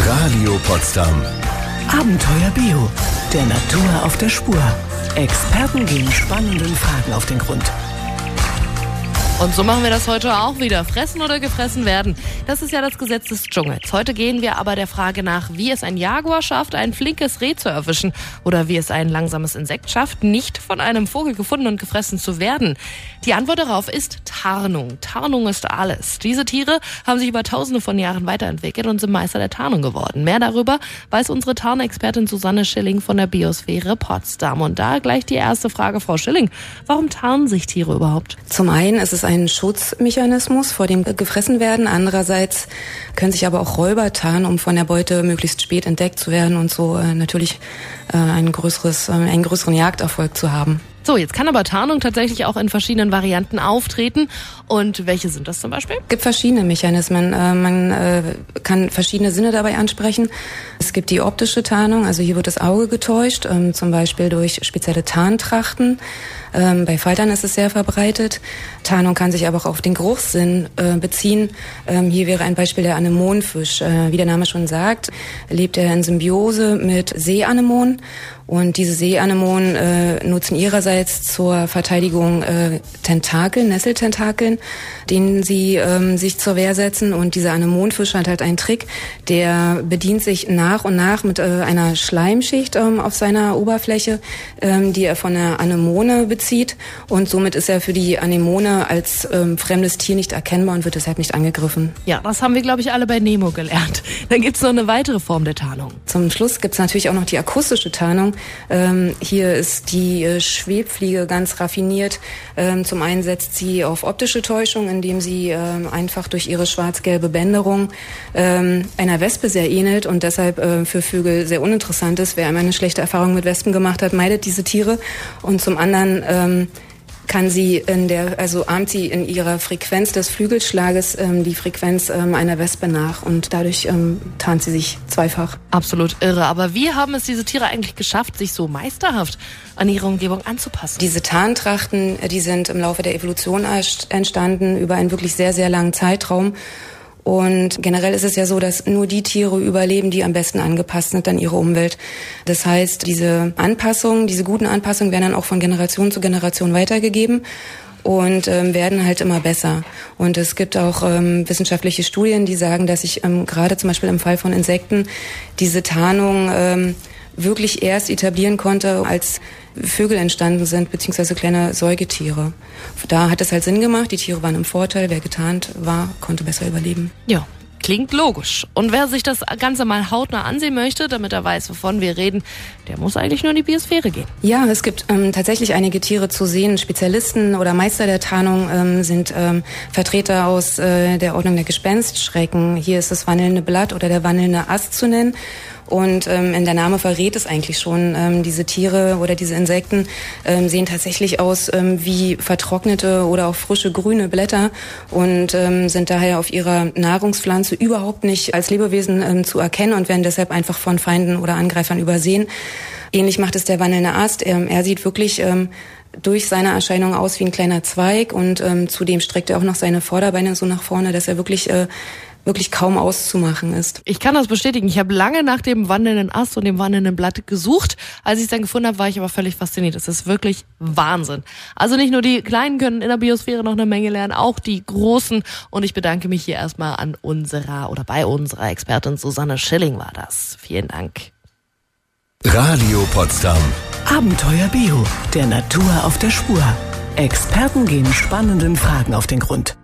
Radio Potsdam. Abenteuer Bio, der Natur auf der Spur. Experten gehen spannenden Fragen auf den Grund. Und so machen wir das heute auch wieder. Fressen oder gefressen werden. Das ist ja das Gesetz des Dschungels. Heute gehen wir aber der Frage nach, wie es ein Jaguar schafft, ein flinkes Reh zu erwischen. Oder wie es ein langsames Insekt schafft, nicht von einem Vogel gefunden und gefressen zu werden. Die Antwort darauf ist Tarnung. Tarnung ist alles. Diese Tiere haben sich über Tausende von Jahren weiterentwickelt und sind Meister der Tarnung geworden. Mehr darüber weiß unsere Tarnexpertin Susanne Schilling von der Biosphäre Potsdam. Und da gleich die erste Frage, Frau Schilling. Warum tarnen sich Tiere überhaupt? Zum einen ist es ein Schutzmechanismus vor dem Gefressenwerden. Andererseits können sich aber auch Räuber tarnen, um von der Beute möglichst spät entdeckt zu werden und so natürlich einen größeren Jagderfolg zu haben. So, jetzt kann aber Tarnung tatsächlich auch in verschiedenen Varianten auftreten. Und welche sind das zum Beispiel? Es gibt verschiedene Mechanismen. Man kann verschiedene Sinne dabei ansprechen. Es gibt die optische Tarnung, also hier wird das Auge getäuscht, zum Beispiel durch spezielle Tarntrachten. Bei Faltern ist es sehr verbreitet. Tarnung kann sich aber auch auf den Geruchssinn beziehen. Hier wäre ein Beispiel der Anemonenfisch. Wie der Name schon sagt, lebt er in Symbiose mit Seeanemonen. Und diese Seeanemonen nutzen ihrerseits zur Verteidigung Tentakel, Nesseltentakeln, denen sie sich zur Wehr setzen. Und dieser Anemonenfisch hat halt einen Trick, der bedient sich nach und nach mit einer Schleimschicht auf seiner Oberfläche, die er von der Anemone bezieht. Und somit ist er für die Anemone als fremdes Tier nicht erkennbar und wird deshalb nicht angegriffen. Ja, das haben wir, glaube ich, alle bei Nemo gelernt. Dann gibt's noch eine weitere Form der Tarnung. Zum Schluss gibt's natürlich auch noch die akustische Tarnung. Hier ist die Schwebfliege ganz raffiniert. Zum einen setzt sie auf optische Täuschung, indem sie einfach durch ihre schwarz-gelbe Bänderung einer Wespe sehr ähnelt und deshalb für Vögel sehr uninteressant ist. Wer einmal eine schlechte Erfahrung mit Wespen gemacht hat, meidet diese Tiere. Und zum anderen kann sie ahmt sie in ihrer Frequenz des Flügelschlages die Frequenz einer Wespe nach und dadurch tarnt sie sich zweifach. Absolut irre. Aber wie haben es diese Tiere eigentlich geschafft, sich so meisterhaft an ihre Umgebung anzupassen? Diese Tarntrachten, die sind im Laufe der Evolution entstanden über einen wirklich sehr, sehr langen Zeitraum. Und generell ist es ja so, dass nur die Tiere überleben, die am besten angepasst sind an ihre Umwelt. Das heißt, diese guten Anpassungen werden dann auch von Generation zu Generation weitergegeben und werden halt immer besser. Und es gibt auch wissenschaftliche Studien, die sagen, dass sich gerade zum Beispiel im Fall von Insekten diese Tarnung wirklich erst etablieren konnte, als Vögel entstanden sind, beziehungsweise kleine Säugetiere. Da hat es halt Sinn gemacht, die Tiere waren im Vorteil, wer getarnt war, konnte besser überleben. Ja, klingt logisch. Und wer sich das Ganze mal hautnah ansehen möchte, damit er weiß, wovon wir reden, der muss eigentlich nur in die Biosphäre gehen. Ja, es gibt tatsächlich einige Tiere zu sehen. Spezialisten oder Meister der Tarnung sind Vertreter aus der Ordnung der Gespenstschrecken. Hier ist das wandelnde Blatt oder der wandelnde Ast zu nennen. Und in der Name verrät es eigentlich schon, diese Tiere oder diese Insekten sehen tatsächlich aus wie vertrocknete oder auch frische grüne Blätter und sind daher auf ihrer Nahrungspflanze überhaupt nicht als Lebewesen zu erkennen und werden deshalb einfach von Feinden oder Angreifern übersehen. Ähnlich macht es der wandelnde Ast. Er sieht wirklich durch seine Erscheinung aus wie ein kleiner Zweig und zudem streckt er auch noch seine Vorderbeine so nach vorne, dass er wirklich kaum auszumachen ist. Ich kann das bestätigen. Ich habe lange nach dem wandelnden Ast und dem wandelnden Blatt gesucht. Als ich es dann gefunden habe, war ich aber völlig fasziniert. Das ist wirklich Wahnsinn. Also nicht nur die Kleinen können in der Biosphäre noch eine Menge lernen, auch die Großen. Und ich bedanke mich hier erstmal bei unserer Expertin Susanne Schilling war das. Vielen Dank. Radio Potsdam. Abenteuer Bio, der Natur auf der Spur. Experten gehen spannenden Fragen auf den Grund.